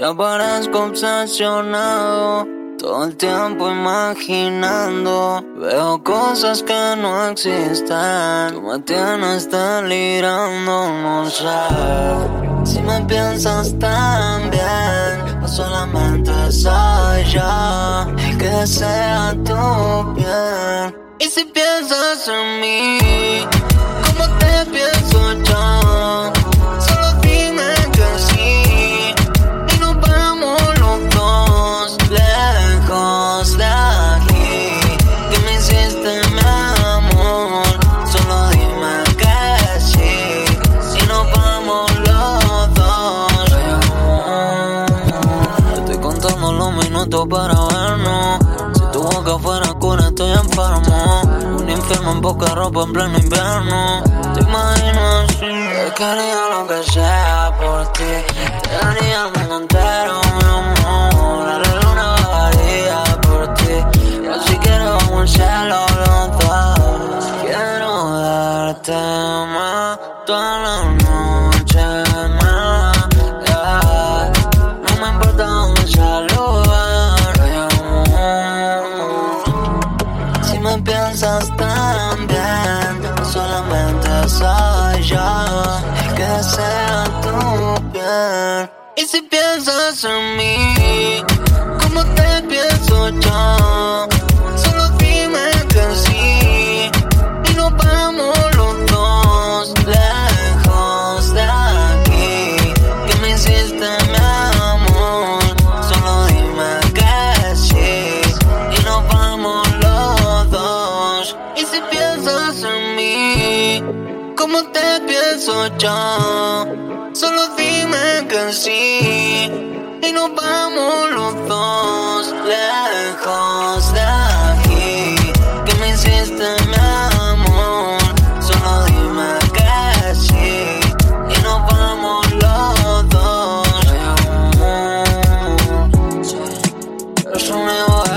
Ya parezco obsesionado, todo el tiempo imaginando. Veo cosas que no existen, tú me tienes delirando. No sé si me piensas tan bien o solamente soy yo el que desea tu piel. Y si piensas en mí, ¿cómo te pienso yo? Solo dime que sí y nos vamos los dos lejos de aquí. ¿Qué me hiciste, mi amor? Solo dime que sí y nos vamos los dos. Estoy contando los minutos para vernos. Si tu boca fuera cura, estoy enfermo. Un infierno en poca ropa en pleno invierno. Te imagino así. Te quería lo que sea por ti. Te daría el mundo entero, mi amor. A la luna bajaría por ti. Y así quiero vamos al cielo los dos. Quiero darte más toda la noche más, yeah. No me importa dónde sea el lugar, si me piensas tan bien, no solamente soy yo el que desea tu piel. Y si piensas en mí, ¿cómo te pienso yo? Solo dime que sí y nos vamos los dos lejos de aquí. ¿Qué me hiciste, mi amor? Solo dime que sí y nos vamos los dos. Y si piensas en mí, ¿cómo te pienso yo? Solo dime que sí y nos vamos los dos lejos de aquí. ¿Qué me hiciste, mi amor? Solo dime que sí y nos vamos los dos. Eso me va